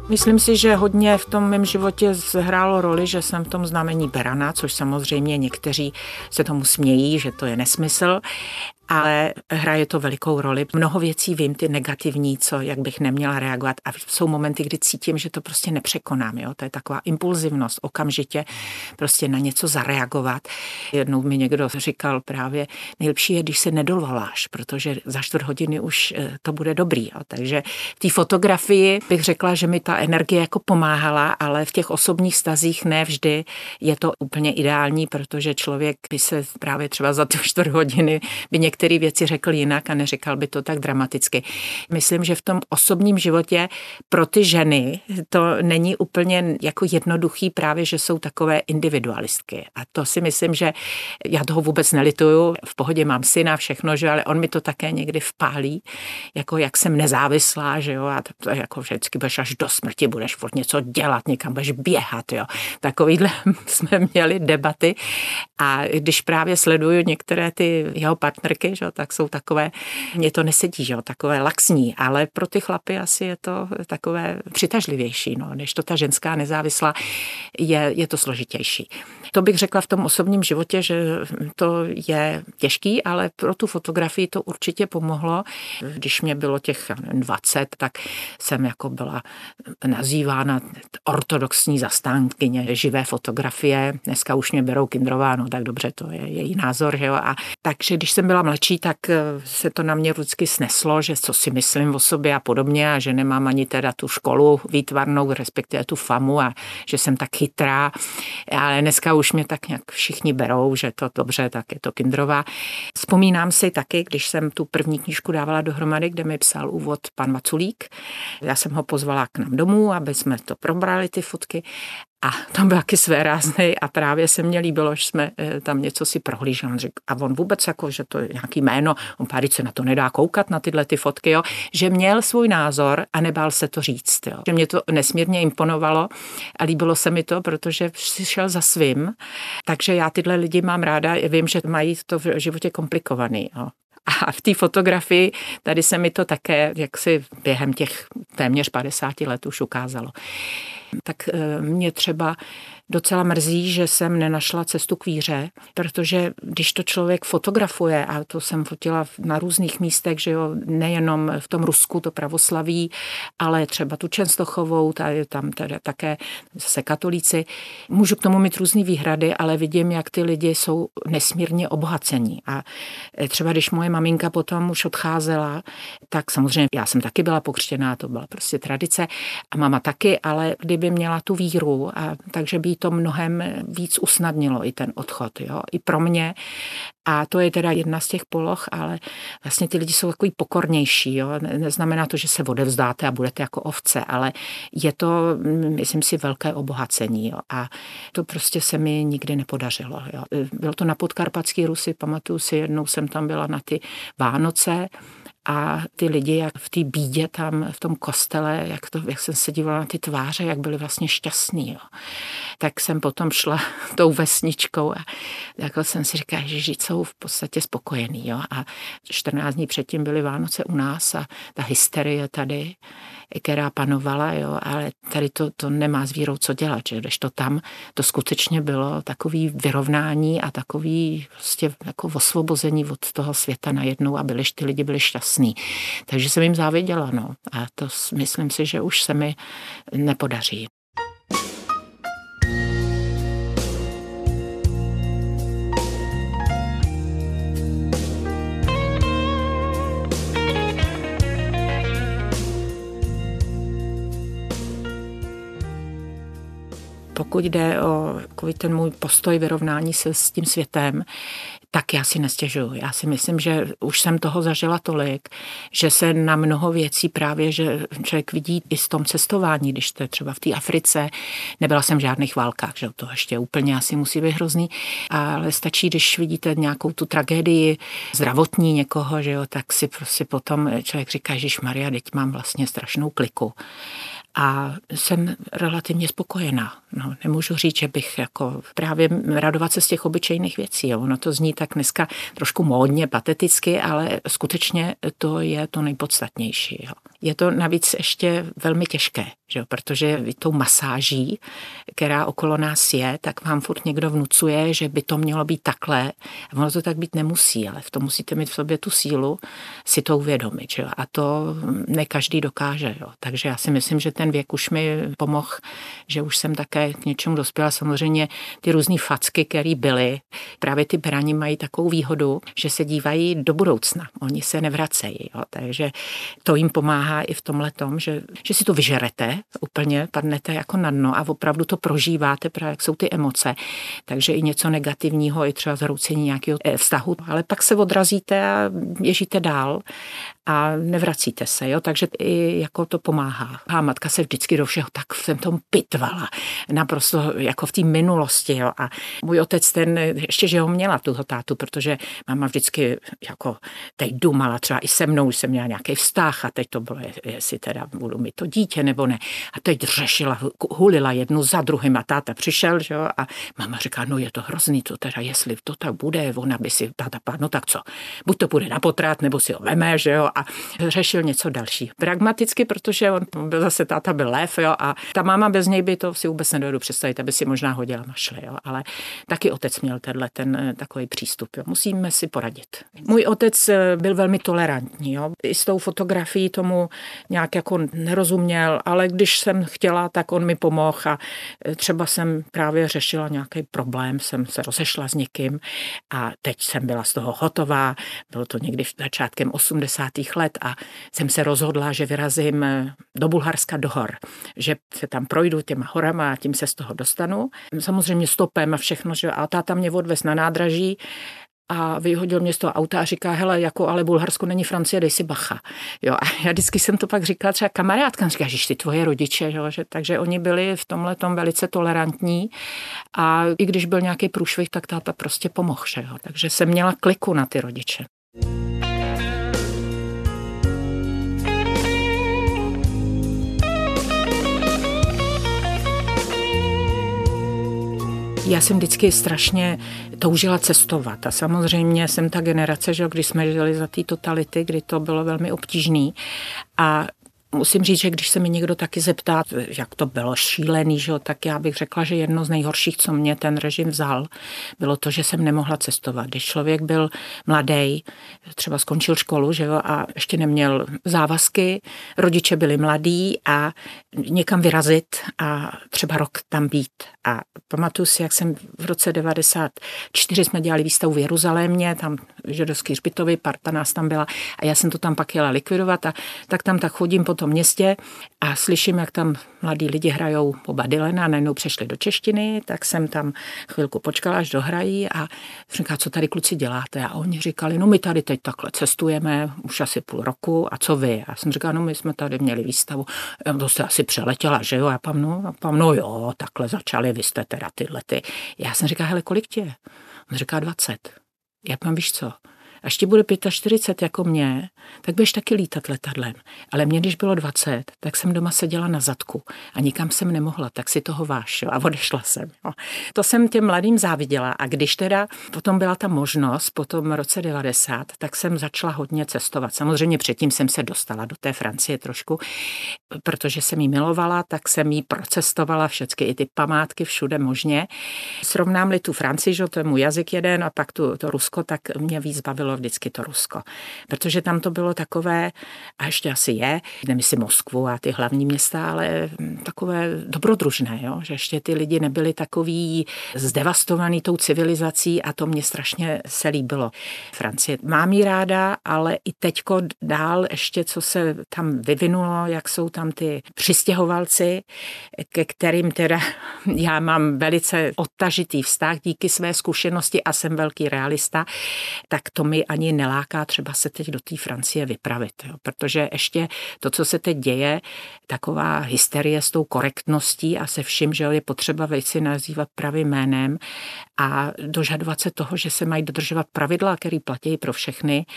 Myslím si, že hodně v tom mém životě zhrálo roli, že jsem v tom znamení berana, což samozřejmě někteří se tomu smějí, že to je nesmysl, ale hraje to velikou roli. Mnoho věcí vím, ty negativní, jak bych neměla reagovat, a jsou momenty, kdy cítím, že to prostě nepřekonám. Jo? To je taková impulzivnost, okamžitě prostě na něco zareagovat. Jednou mi někdo říkal právě, nejlepší je, když se nedovoláš, protože za 4 hodiny už to bude dobrý. Jo? Takže v té fotografii bych řekla, že mi ta energie jako pomáhala, ale v těch osobních vztazích ne vždy je to úplně ideální, protože člověk by se právě třeba za ty 4 hodiny by některé věci řekl jinak a neříkal by to tak dramaticky. Myslím, že v tom osobním životě pro ty ženy to není úplně jako jednoduchý, právě, že jsou takové individualistky. A to si myslím, že já toho vůbec nelituju. V pohodě mám syna, všechno, že, ale on mi to také někdy vpálí, jako jak jsem nezávislá, že jo, a to jako vždycky budeš až do smrti, budeš furt něco dělat, někam budeš běhat, jo. Takovýhle jsme měli debaty a když právě sleduju některé ty jeho partnerky, že, tak jsou takové, mně to nesedí, že, takové laxní, ale pro ty chlapy asi je to takové přitažlivější, no, než to ta ženská nezávislá je to složitější. To bych řekla v tom osobním životě, že to je těžký, ale pro tu fotografii to určitě pomohlo. Když mě bylo těch 20, tak jsem jako byla nazývána ortodoxní zastánkyně živé fotografie. Dneska už mě berou Kindrová, no tak dobře, to je její názor, že jo. A takže když jsem byla mladší, tak se to na mě vždycky sneslo, že co si myslím o sobě a podobně a že nemám ani teda tu školu výtvarnou, respektive tu famu a že jsem tak chytrá, ale dneska už mě tak nějak všichni berou, že to dobře, tak je to Kindrová. Vzpomínám si taky, když jsem tu první knížku dávala dohromady, kde mi psal úvod pan Vaculík. Já jsem ho pozvala k nám domů, aby jsme to probrali, ty fotky. A tam byl taky svéráznej a právě se mně líbilo, že jsme tam něco si prohlíželi. A on vůbec jako, že to je nějaký jméno, on pár se na to nedá koukat, na tyhle ty fotky, jo, že měl svůj názor a nebál se to říct. Jo. Že mě to nesmírně imponovalo a líbilo se mi to, protože šel za svým. Takže já tyhle lidi mám ráda, vím, že mají to v životě komplikovaný. Jo. A v té fotografii tady se mi to také jaksi během těch téměř 50 let už ukázalo. Tak mě třeba docela mrzí, že jsem nenašla cestu k víře, protože když to člověk fotografuje, a to jsem fotila na různých místech, že jo, nejenom v tom Rusku to pravoslaví, ale třeba tu Čenstochovou, tam teda také zase katolíci. Můžu k tomu mít různý výhrady, ale vidím, jak ty lidi jsou nesmírně obohacení. A třeba když moje maminka potom už odcházela, tak samozřejmě já jsem taky byla pokřtěná, to byla prostě tradice a máma taky, ale kdyby měla tu víru, takže by to mnohem víc usnadnilo i ten odchod, jo, i pro mě. A to je teda jedna z těch poloh, ale vlastně ty lidi jsou takový pokornější, jo. Neznamená to, že se odevzdáte a budete jako ovce, ale je to, myslím si, velké obohacení, jo. A to prostě se mi nikdy nepodařilo, jo. Bylo to na Podkarpatský Rusy, pamatuju si, jednou jsem tam byla na ty Vánoce a ty lidi, jak v té bídě tam v tom kostele, jak jsem se dívala na ty tváře, jak byli vlastně šťastní. Jo. Tak jsem potom šla tou vesničkou a jako jsem si říkala, že jsou v podstatě spokojení. Jo. A 14 dní předtím byly Vánoce u nás a ta hysterie tady, která panovala, jo, ale tady to nemá s vírou co dělat, že když to tam, to skutečně bylo takový vyrovnání a takový prostě jako osvobození od toho světa najednou a ty lidi byli šťastní. Takže jsem jim záviděla, no. A to myslím si, že už se mi nepodaří. Pokud jde o ten můj postoj vyrovnání se s tím světem, tak já si nestěžuju. Já si myslím, že už jsem toho zažila tolik, že se na mnoho věcí právě, že člověk vidí i s tom cestování, když to je třeba v té Africe, nebyla jsem v žádných válkách, že to ještě úplně asi musí být hrozný, ale stačí, když vidíte nějakou tu tragédii zdravotní někoho, že jo, tak si prostě potom člověk říká, Ježišmarja, teď mám vlastně strašnou kliku. A jsem relativně spokojená. No, nemůžu říct, že bych jako právě radovat se z těch obyčejných věcí. Jo. Ono to zní tak dneska trošku módně, pateticky, ale skutečně to je to nejpodstatnější. Jo. Je to navíc ještě velmi těžké, že? Protože tou masáží, která okolo nás je, tak vám furt někdo vnucuje, že by to mělo být takhle. A ono to tak být nemusí, ale v tom musíte mít v sobě tu sílu si to uvědomit. Že? A to ne každý dokáže. Jo? Takže já si myslím, že ten věk už mi pomohl, že už jsem také k něčemu dospěla. Samozřejmě ty různý facky, které byly, právě ty berani mají takovou výhodu, že se dívají do budoucna. Oni se nevracejí. Jo? Takže to jim pomáhá i v tomhletom, že si to vyžerete, úplně padnete jako na dno a opravdu to prožíváte, právě jak jsou ty emoce. Takže i něco negativního, i třeba zhroucení nějakého vztahu, ale pak se odrazíte a běžíte dál a nevracíte se, jo, takže i jako to pomáhá. A matka se vždycky do všeho tak jsem tom pitvala, naprosto jako v té minulosti, jo, a můj otec ten, ještě, že ho měla tuho tátu, protože máma vždycky jako teď dumala, třeba i se mnou, už jsem měla nějaký vztah a teď to bylo, jestli teda budu mít to dítě nebo ne. A teď řešila, hulila jednu za druhým a táta přišel, že jo, a máma říká, no je to hrozný, to teda, jestli to tak bude, ona by si, táta, no tak co, buď to bude na potrat, nebo si ho veme, že jo, a řešil něco další. Pragmaticky, protože on byl zase táta byl lev, jo, a ta máma bez něj by to si vůbec nedovedu představit, aby si možná hodila mašli, jo, ale taky otec měl ten takový přístup, jo. Musíme si poradit. Můj otec byl velmi tolerantní, jo. I s tou fotografií tomu nějak jako nerozuměl, ale když jsem chtěla, tak on mi pomohl a třeba jsem právě řešila nějaký problém, jsem se rozešla s někým a teď jsem byla z toho hotová, bylo to někdy v začátkem 80. let a jsem se rozhodla, že vyrazím do Bulharska do hor, že se tam projdu těma horama a tím se z toho dostanu. Samozřejmě stopem a všechno, že a táta mě odvez na nádraží a vyhodil mě z toho auta a říká, hele, jako ale Bulharsko není Francie, dej si bacha. Jo, a já vždycky jsem to pak říkala třeba kamarádkám, říká, že ty tvoje rodiče, jo, že, takže oni byli v tomhletom velice tolerantní a i když byl nějaký průšvih, tak táta prostě pomohl, že jo, takže jsem měla kliku na ty rodiče. Já jsem vždycky strašně toužila cestovat a samozřejmě jsem ta generace, že když jsme žili za té totality, kdy to bylo velmi obtížný a musím říct, že když se mi někdo taky zeptá, jak to bylo šílený, že, tak já bych řekla, že jedno z nejhorších, co mě ten režim vzal, bylo to, že jsem nemohla cestovat. Když člověk byl mladý, třeba skončil školu, že jo, a ještě neměl závazky, rodiče byli mladí a někam vyrazit a třeba rok tam být. A pamatuju si, jak jsem v roce 94 jsme dělali výstavu v Jeruzalémě, tam židovský hřbitovy, parta nás tam byla a já jsem to tam pak jela likvidovat a tak tam tak chodím po tom městě a slyším, jak tam mladí lidi hrajou Boba Dylana a najednou přešli do češtiny, tak jsem tam chvilku počkala, až dohrají a říká, co tady kluci děláte? A oni říkali, no my tady teď takhle cestujeme, už asi půl roku a co vy? A jsem říkala, no my jsme tady měli výstavu, to jste asi přeletěla, že jo? A pam, no jo, takhle začali, vy jste teda tyhle ty. Já jsem říkala, hele, kolik tě? On říká 20. Já pam, víš co? Až ti bude 45 jako mě, tak budeš taky lítat letadlem. Ale mě, když bylo 20, tak jsem doma seděla na zadku a nikam jsem nemohla, tak si toho váš, jo, a odešla jsem. Jo. To jsem těm mladým záviděla a když teda potom byla ta možnost, po tom roce 90, tak jsem začala hodně cestovat. Samozřejmě předtím jsem se dostala do té Francie trošku, protože jsem jí milovala, tak jsem jí procestovala všechny i ty památky všude možně. Srovnám-li tu Francii, že to je můj jazyk jeden a pak to Rusko, tak mě víc bavilo vždycky to Rusko. Protože tam to bylo takové, a ještě asi je, nemyslím Moskvu a ty hlavní města, ale takové dobrodružné, jo? Že ještě ty lidi nebyli takový zdevastovaný tou civilizací a to mě strašně se líbilo. Francie mám jí ráda, ale i teďko dál ještě, co se tam vyvinulo, jak jsou tam ty přistěhovalci, ke kterým teda já mám velice odtažitý vztah díky své zkušenosti a jsem velký realista, tak to mi ani neláká třeba se teď do té Francie vypravit. Jo. Protože ještě to, co se teď děje, taková hysterie s tou korektností a se vším, že je potřeba věci nazývat pravým jménem a dožadovat se toho, že se mají dodržovat pravidla, které platí pro všechny,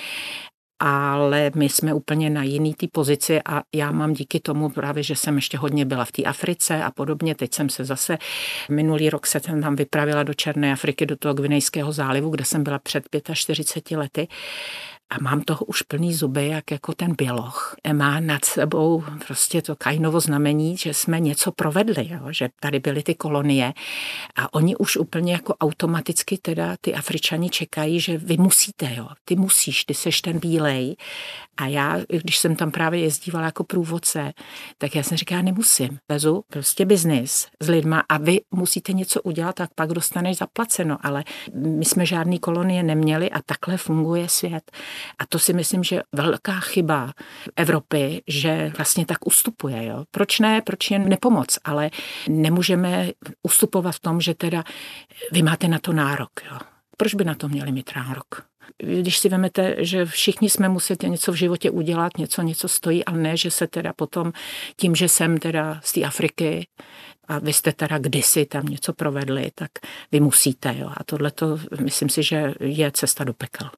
ale my jsme úplně na jiný té pozici a já mám díky tomu právě, že jsem ještě hodně byla v té Africe a podobně. Teď jsem se zase, minulý rok se tam vypravila do Černé Afriky, do toho Gvinejského zálivu, kde jsem byla před 45 lety. A mám toho už plný zuby, jak jako ten běloch. Má nad sebou prostě to Kainovo znamení, že jsme něco provedli, jo? Že tady byly ty kolonie a oni už úplně jako automaticky teda ty Afričani čekají, že vy musíte, jo? Ty musíš, ty seš ten bílej. A já, když jsem tam právě jezdívala jako průvodce, tak já jsem říkala, nemusím. Vezu prostě biznis s lidma a vy musíte něco udělat, tak pak dostaneš zaplaceno. Ale my jsme žádný kolonie neměli a takhle funguje svět. A to si myslím, že velká chyba Evropy, že vlastně tak ustupuje. Jo? Proč ne? Proč jen nepomoc? Ale nemůžeme ustupovat v tom, že teda vy máte na to nárok. Jo? Proč by na to měli mít nárok? Když si vemete, že všichni jsme museli něco v životě udělat, něco stojí, ale ne, že se teda potom tím, že jsem teda z té Afriky a vy jste teda kdysi tam něco provedli, tak vy musíte. Jo? A tohle to myslím si, že je cesta do pekel.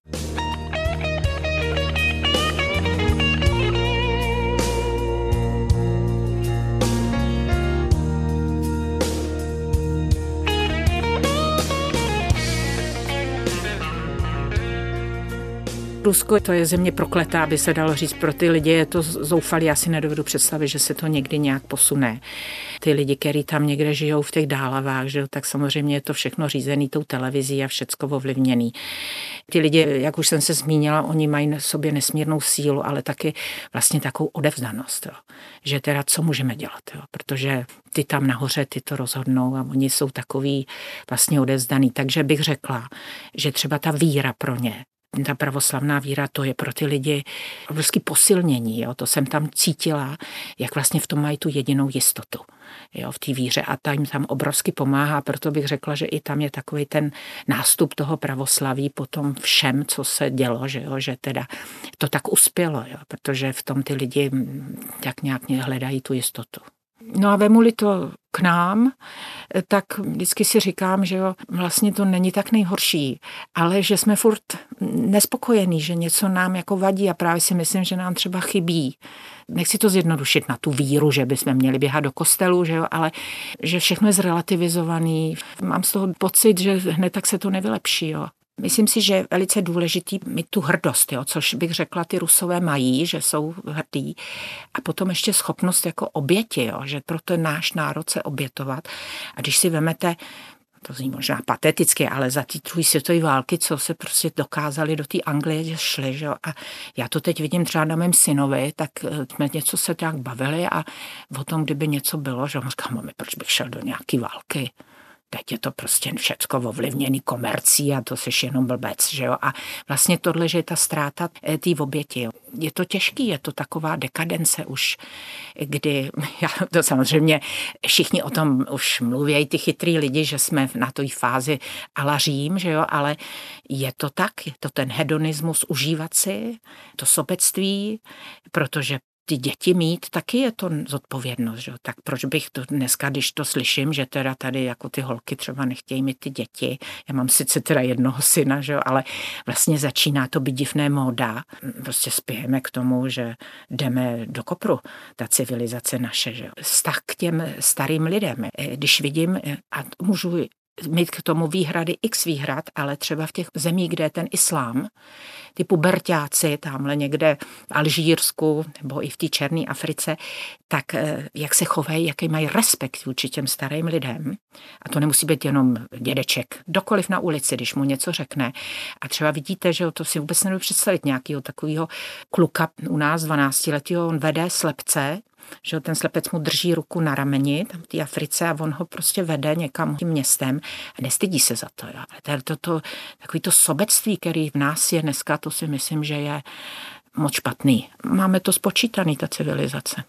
Rusko to je země prokletá, aby se dalo říct. Pro ty lidi je to zoufalý, já si nedovedu představit, že se to někdy nějak posune. Ty lidi, kteří tam někde žijou v těch dálavách, že, tak samozřejmě je to všechno řízený tou televizí a všecko ovlivněný. Ty lidi, jak už jsem se zmínila, oni mají na sobě nesmírnou sílu, ale taky vlastně takovou odevzdanost. Jo. Že teda co můžeme dělat, jo. Protože ty tam nahoře, ty to rozhodnou a oni jsou takový vlastně odevzdaný. Takže bych řekla, že třeba ta víra pro ně, ta pravoslavná víra, to je pro ty lidi obrovský posilnění. Jo? To jsem tam cítila, jak vlastně v tom mají tu jedinou jistotu, jo? V té víře a ta jim tam obrovsky pomáhá. Proto bych řekla, že i tam je takový ten nástup toho pravoslaví po tom všem, co se dělo, že teda to tak uspělo, jo? Protože v tom ty lidi tak nějak hledají tu jistotu. No a vemu-li to k nám, tak vždycky si říkám, že jo, vlastně to není tak nejhorší, ale že jsme furt nespokojení, že něco nám jako vadí a právě si myslím, že nám třeba chybí. Nechci to zjednodušit na tu víru, že bychom měli běhat do kostelu, že jo, ale že všechno je zrelativizovaný. Mám z toho pocit, že hned tak se to nevylepší, jo. Myslím si, že je velice důležitý mít tu hrdost, jo, což bych řekla, ty Rusové mají, že jsou hrdí. A potom ještě schopnost jako oběti, jo, že pro ten náš národ se obětovat. A když si vemete, to zní možná pateticky, ale za ty druhé světové války, co se prostě dokázali do té Anglie šli, že jo. A já to teď vidím třeba na mém synovi, tak jsme něco se tak bavili a o tom, kdyby něco bylo, že on říká, mami, proč bych šel do nějaký války? Teď je to prostě všecko ovlivněný komercí a to seš jenom blbec, že jo. A vlastně tohle, že je ta ztráta té oběti, jo. Je to těžký, je to taková dekadence už, kdy, to samozřejmě všichni o tom už mluví, ty chytrý lidi, že jsme na té fázi a la Řím, že jo, ale je to tak, je to ten hedonismus užívat si, to sobectví, protože ty děti mít, taky je to zodpovědnost, že? Tak proč bych to dneska, když to slyším, že teda tady jako ty holky třeba nechtějí mít ty děti, já mám sice teda jednoho syna, že? Ale vlastně začíná to být divné móda, prostě spějeme k tomu, že jdeme do kopru, ta civilizace naše, že? Vztah k těm starým lidem, když vidím a můžu mít k tomu výhrady, x výhrad, ale třeba v těch zemích, kde je ten islám, ty puberťáci, tamhle někde v Alžírsku nebo i v té černé Africe, tak jak se chovají, jaký mají respekt vůči těm starým lidem. A to nemusí být jenom dědeček, kdokoliv na ulici, když mu něco řekne. A třeba vidíte, že to si vůbec nedovedu představit nějakého takového kluka u nás 12letého, on vede slepce, že ten slepec mu drží ruku na rameni, tam v té Africe a on ho prostě vede někam tím městem a nestydí se za to. Jo. Takový to sobectví, který v nás je dneska, to si myslím, že je moc špatný. Máme to spočítaný, ta civilizace.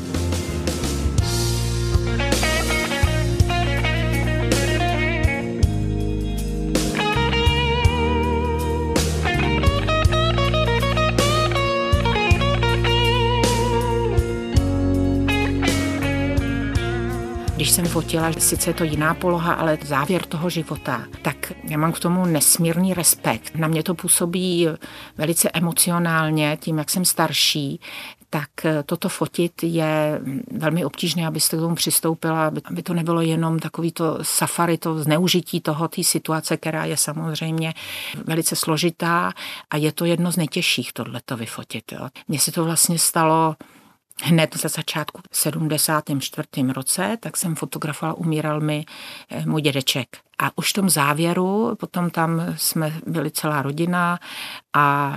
Když jsem fotila, sice je to jiná poloha, ale závěr toho života, tak já mám k tomu nesmírný respekt. Na mě to působí velice emocionálně, tím, jak jsem starší, tak toto fotit je velmi obtížné, abyste k tomu přistoupila, aby to nebylo jenom takový to safari, to zneužití té situace, která je samozřejmě velice složitá a je to jedno z nejtěžších tohleto vyfotit. Jo. Mně se to vlastně stalo hned za začátku 74. roce, tak jsem fotografovala, umíral mi můj dědeček. A už v tom závěru, potom tam jsme byli celá rodina a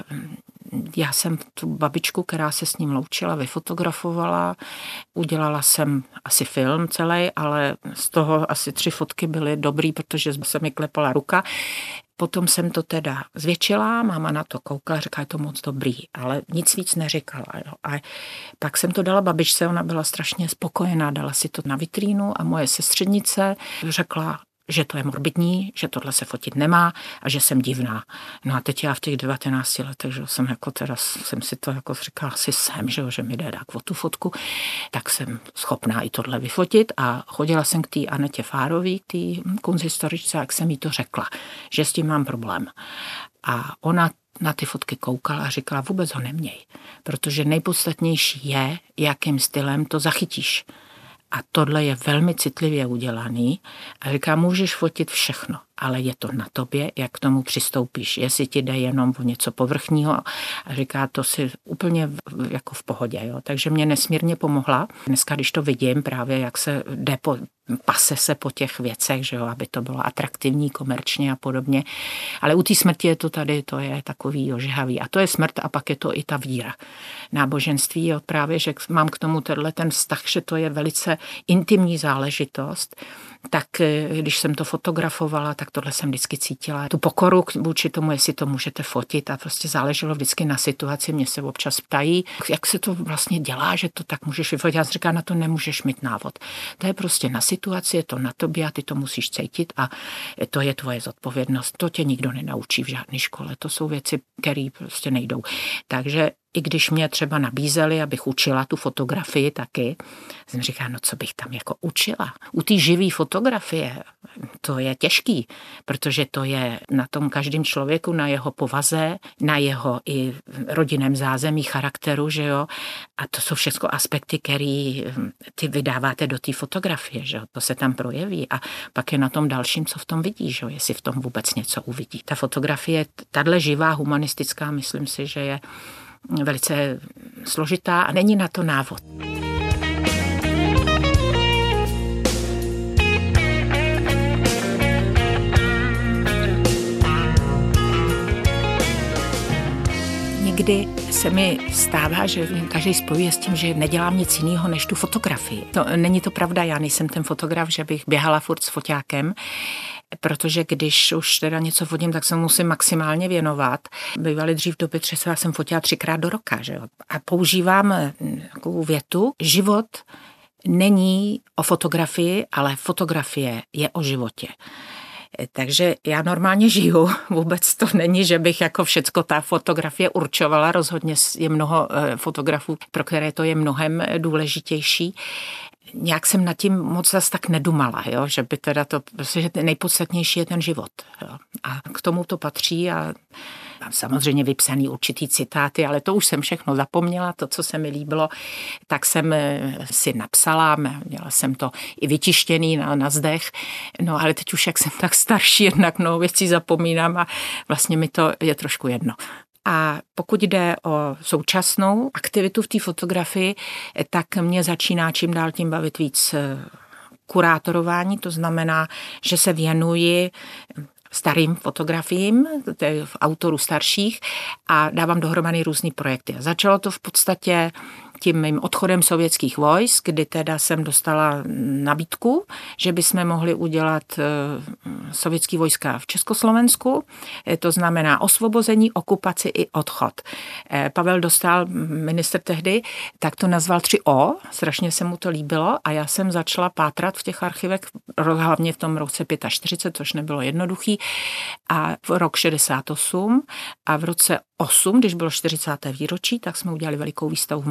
já jsem tu babičku, která se s ním loučila, vyfotografovala. Udělala jsem asi film celý, ale z toho asi 3 fotky byly dobrý, protože se mi klepala ruka. Potom jsem to teda zvětšila, máma na to koukala, říká, je to moc dobrý, ale nic víc neříkala. Jo. A pak jsem to dala babičce, ona byla strašně spokojená, dala si to na vitrínu a moje sestřednice řekla, že to je morbidní, že tohle se fotit nemá a že jsem divná. No a teď já v těch 19 letech, že jsem jako teda jsem si to jako říkala, asi jsem, že mi jde dát o tu fotku, tak jsem schopná i tohle vyfotit a chodila jsem k té Anetě Fárový, k té kunsthistoričce, jak jsem jí to řekla, že s tím mám problém. A ona na ty fotky koukala a říkala, vůbec ho neměj, protože nejpodstatnější je, jakým stylem to zachytíš. A tohle je velmi citlivě udělaný a říká, můžeš fotit všechno, ale je to na tobě, jak k tomu přistoupíš. Jestli ti jde jenom o něco povrchního a říká, to si úplně jako v pohodě. Jo. Takže mě nesmírně pomohla. Dneska, když to vidím právě, jak se jde pase se po těch věcech, že jo, aby to bylo atraktivní komerčně a podobně. Ale u té smrti je to tady, to je takový ožehavý. A to je smrt a pak je to i ta víra. Náboženství je právě, že mám k tomu ten vztah, že to je velice intimní záležitost. Tak když jsem to fotografovala, tak tohle jsem vždycky cítila. Tu pokoru vůči tomu, jestli to můžete fotit a prostě záleželo vždycky na situaci. Mě se občas ptají, jak se to vlastně dělá, že to tak můžeš vyfotit. Já říkám, na to nemůžeš mít návod. To je prostě na situaci, je to na tobě a ty to musíš cítit a to je tvoje zodpovědnost. To tě nikdo nenaučí v žádné škole. To jsou věci, které prostě nejdou. Takže i když mě třeba nabízeli, abych učila tu fotografii taky, jsem říkala, no co bych tam jako učila. U té živé fotografie to je těžký, protože to je na tom každém člověku, na jeho povaze, na jeho i rodinném zázemí, charakteru, že jo. A to jsou všechno aspekty, které ty vydáváte do té fotografie, že jo. To se tam projeví a pak je na tom dalším, co v tom vidí, že jo, jestli v tom vůbec něco uvidí. Ta fotografie, tahle živá, humanistická, myslím si, že je velice složitá a není na to návod. Někdy se mi stává, že každý spojuje s tím, že nedělám nic jiného než tu fotografii. Není to pravda, já nejsem ten fotograf, že bych běhala furt s foťákem, protože když už teda něco fotím, tak se musím maximálně věnovat. Bývaly dřív doby, třeba jsem fotila 3krát do roka, že jo? A používám takovou větu, život není o fotografii, ale fotografie je o životě. Takže já normálně žiju, vůbec to není, že bych jako všecko ta fotografie určovala, rozhodně je mnoho fotografů, pro které to je mnohem důležitější. Nějak jsem nad tím moc zas tak nedumala, jo? Že by teda to, protože nejpodstatnější je ten život. Jo? A k tomu to patří a mám samozřejmě vypsaný určitý citáty, ale to už jsem všechno zapomněla, to, co se mi líbilo, tak jsem si napsala, měla jsem to i vytištěný na zdech, no ale teď už jak jsem tak starší, jednak mnoho věcí zapomínám a vlastně mi to je trošku jedno. A pokud jde o současnou aktivitu v té fotografii, tak mě začíná čím dál tím bavit víc kurátorování, to znamená, že se věnuji starým fotografiím, autorů starších a dávám dohromady různý projekty. Začalo to v podstatě tím mým odchodem sovětských vojsk, kdy teda jsem dostala nabídku, že bychom mohli udělat sovětský vojska v Československu, to znamená osvobození, okupaci i odchod. Pavel Dostál, ministr tehdy, tak to nazval 3O, strašně se mu to líbilo a já jsem začala pátrat v těch archivech, hlavně v tom roce 45, což nebylo jednoduchý, a v rok 68 a v roce 8, když bylo 40. výročí, tak jsme udělali velikou výstavu v Mánesu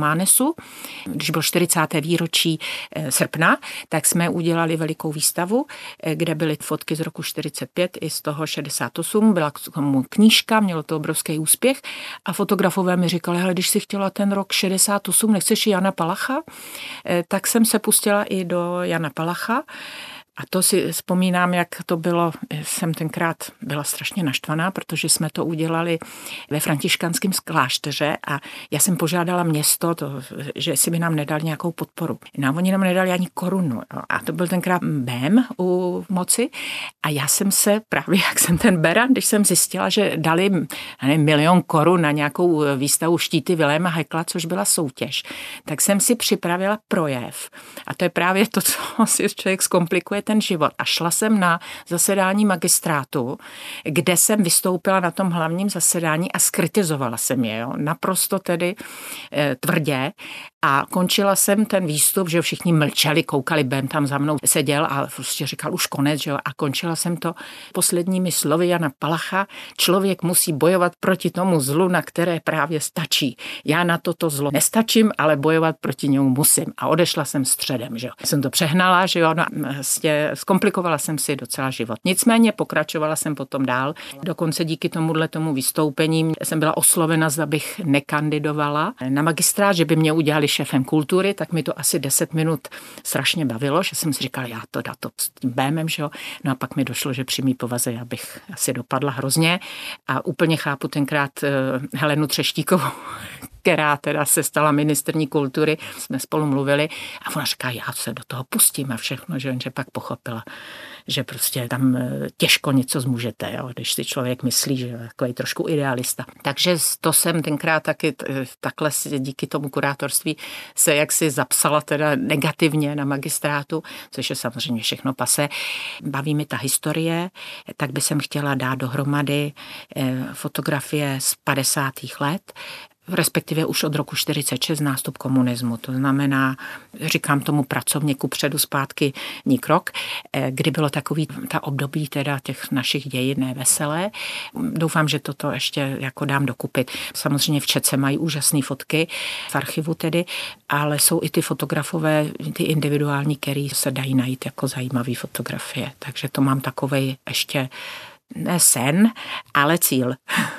času. Když bylo 40. výročí srpna, tak jsme udělali velikou výstavu, kde byly fotky z roku 45 i z toho 68. Byla k tomu knížka, mělo to obrovský úspěch a fotografové mi říkali, hele, když si chtěla ten rok 68, nechceš Jana Palacha? Tak jsem se pustila i do Jana Palacha. A to si vzpomínám, jak to bylo, jsem tenkrát byla strašně naštvaná, protože jsme to udělali ve františkanském klášteře a já jsem požádala město, že si by nám nedali nějakou podporu. Oni nám nedali ani korunu. A to byl tenkrát Bém u moci a já jsem se právě, jak jsem ten Beran, když jsem zjistila, že dali 1 milion korun na nějakou výstavu Štíty Viléma Hekla, což byla soutěž, tak jsem si připravila projev. A to je právě to, co si člověk zkomplikuje ten život. A šla jsem na zasedání magistrátu, kde jsem vystoupila na tom hlavním zasedání a skritizovala jsem je, jo? Naprosto tedy tvrdě. A končila jsem ten výstup, že všichni mlčeli, koukali, Bém tam za mnou seděl a prostě říkal už konec, že jo? A končila jsem to posledními slovy Jana Palacha. Člověk musí bojovat proti tomu zlu, na které právě stačí. Já na toto zlo nestačím, ale bojovat proti němu musím. A odešla jsem středem, že jo? Jsem to přehnala, že jo? No, zkomplikovala jsem si docela život. Nicméně pokračovala jsem potom dál. Dokonce díky tomu vystoupení jsem byla oslovena, zda bych nekandidovala na magistrát, že by mě udělali šéfem kultury, tak mi to asi 10 minut strašně bavilo, že jsem si říkala, já to dá to s tím Bémem, že jo. No a pak mi došlo, že při mý povaze já bych asi dopadla hrozně a úplně chápu tenkrát Helenu Třeštíkovou, která teda se stala ministryní kultury, jsme spolu mluvili a ona říká, já se do toho pustím a všechno, že pak pochopila, že prostě tam těžko něco zmůžete, jo, když si člověk myslí, že je takový trošku idealista. Takže to jsem tenkrát taky takhle díky tomu kurátorství se jaksi zapsala teda negativně na magistrátu, což je samozřejmě všechno pasé. Baví mi ta historie, tak by jsem chtěla dát dohromady fotografie z 50. let, respektive už od roku 46 nástup komunismu. To znamená, říkám tomu pracovně kupředu zpátky krok, kdy bylo takový ta období teda těch našich dějin neveselé. Doufám, že toto ještě jako dám dokupit. Samozřejmě v Četce mají úžasné fotky, v archivu tedy, ale jsou i ty fotografové, ty individuální, které se dají najít jako zajímavé fotografie. Takže to mám takovej ještě ne sen, ale cíl.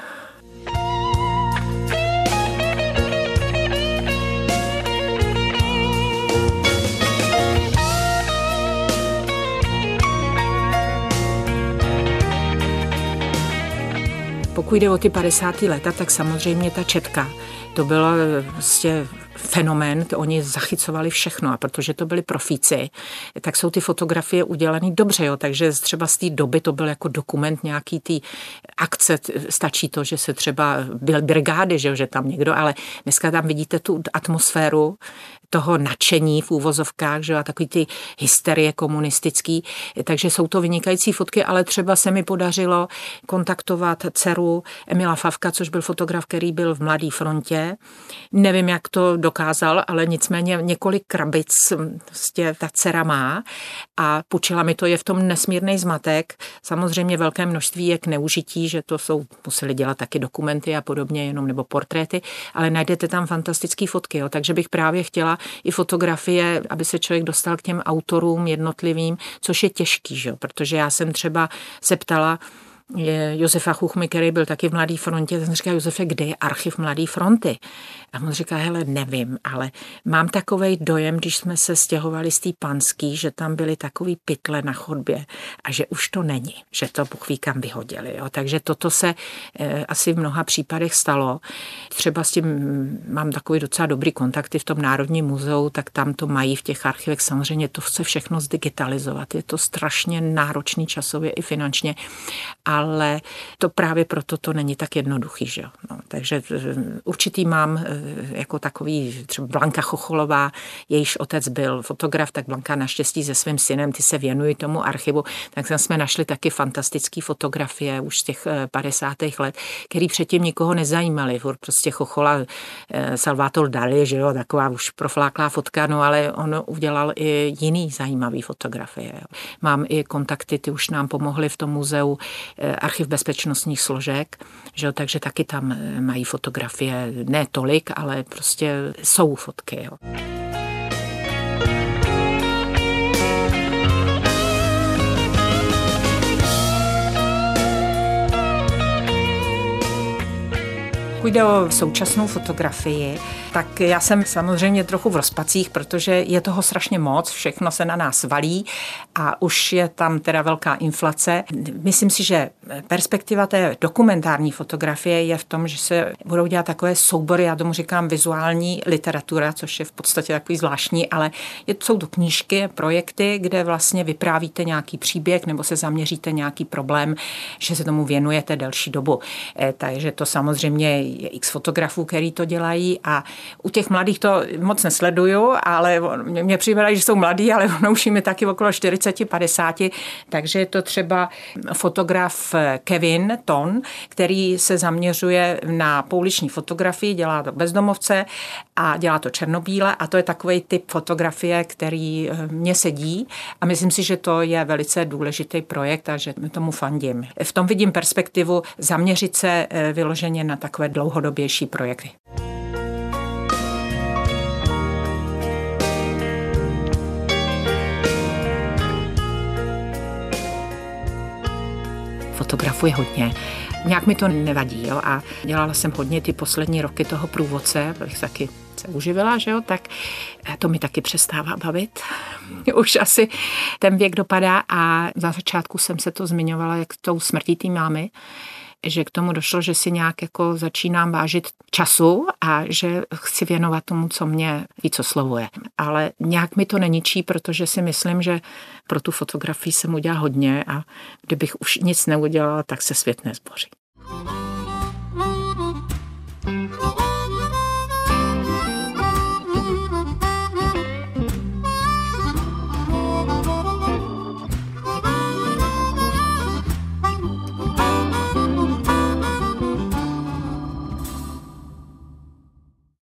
Pokud jde o ty 50. leta, tak samozřejmě ta Četka, to bylo vlastně fenomén, oni zachycovali všechno a protože to byli profíci, tak jsou ty fotografie udělané dobře, jo, takže třeba z té doby to byl jako dokument nějaký té akce, stačí to, že se třeba byl brigády, že tam někdo, ale dneska tam vidíte tu atmosféru toho nadšení v úvozovkách, že a takový ty hysterie komunistický, takže jsou to vynikající fotky, ale třeba se mi podařilo kontaktovat dceru Emila Favka, což byl fotograf, který byl v Mladé frontě. Nevím, jak to dokázal, ale nicméně několik krabic vlastně ta dcera má a půjčila mi to, je v tom nesmírný zmatek. Samozřejmě velké množství je k neužití, že to museli dělat taky dokumenty a podobně, jenom nebo portréty, ale najdete tam fantastické fotky, jo. Takže bych právě chtěla i fotografie, aby se člověk dostal k těm autorům jednotlivým, což je těžký, že jo? Protože já jsem třeba se ptala Josefa Chuchmy, který byl taky v Mladé frontě, ten říká, Josefe, kde je archiv Mladé fronty? A on říká, hele, nevím, ale mám takovej dojem, když jsme se stěhovali z té Panský, že tam byly takový pytle na chodbě a že už to není, že to Bůh ví kam vyhodili. Jo? Takže toto se asi v mnoha případech stalo. Třeba s tím mám takový docela dobrý kontakty v tom Národním muzeu, tak tam to mají v těch archivech. Samozřejmě to chce všechno zdigitalizovat. Je to strašně náročný časově i finančně, ale to právě proto to není tak jednoduchý. Že? No, takže určitý mám jako takový třeba Blanka Chocholová, jejíž otec byl fotograf, tak Blanka naštěstí se svým synem, ty se věnují tomu archivu, tak tam jsme našli taky fantastické fotografie už z těch 50. let, který předtím nikoho nezajímali. Prostě Chochola, Salvatore Dali, že jo, taková už profláklá fotka, no ale on udělal i jiný zajímavý fotografie. Jo. Mám i kontakty, ty už nám pomohly v tom muzeu archiv bezpečnostních složek, že jo, takže taky tam mají fotografie, ne tolik, ale prostě jsou fotky. Jo. Pokud jde o současnou fotografii, tak já jsem samozřejmě trochu v rozpacích, protože je toho strašně moc, všechno se na nás valí a už je tam teda velká inflace. Myslím si, že perspektiva té dokumentární fotografie je v tom, že se budou dělat takové soubory, já tomu říkám vizuální literatura, což je v podstatě takový zvláštní, ale jsou to knížky, projekty, kde vlastně vyprávíte nějaký příběh nebo se zaměříte nějaký problém, že se tomu věnujete delší dobu. Takže to samozřejmě je x fotografů, který to dělají a u těch mladých to moc nesleduju, ale mně připadají, že jsou mladí, ale ono už jim je taky okolo 40-50, takže je to třeba fotograf Kevin Ton, který se zaměřuje na pouliční fotografii, dělá to bezdomovce a dělá to černobíle a to je takový typ fotografie, který mě sedí a myslím si, že to je velice důležitý projekt a že tomu fandím. V tom vidím perspektivu zaměřit se vyloženě na takové dlouhodobější projekty. Fotografuje hodně. Nějak mi to nevadí, jo? A dělala jsem hodně ty poslední roky toho průvodce, abych taky se uživila, že jo? Tak to mi taky přestává bavit. Už asi ten věk dopadá a za začátku jsem se to zmiňovala, jak tou smrtí té mámy, že k tomu došlo, že si nějak jako začínám vážit času a že chci věnovat tomu, co mě víc oslovuje. Ale nějak mi to neničí, protože si myslím, že pro tu fotografii jsem udělala hodně a kdybych už nic neudělala, tak se svět nezboří.